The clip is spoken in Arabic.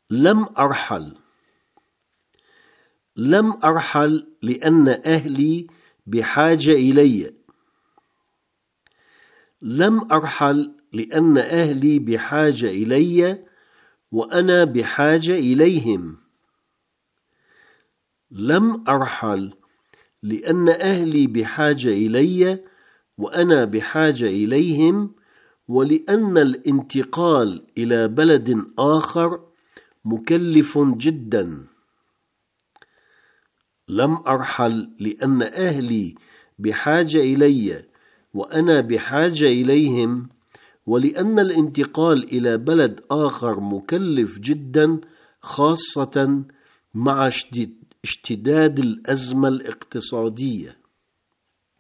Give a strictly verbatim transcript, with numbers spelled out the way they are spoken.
لم أرحل. لم أرحل لأن أهلي بحاجة إلي. لم أرحل لأن أهلي بحاجة إلي وأنا بحاجة إليهم. لم أرحل لأن أهلي بحاجة إلي وأنا بحاجة إليهم، ولأن الانتقال إلى بلد آخر مكلف جدا. لم أرحل لأن أهلي بحاجة إلي وأنا بحاجة إليهم، ولأن الانتقال إلى بلد آخر مكلف جدا، خاصة مع اشتداد الأزمة الاقتصادية.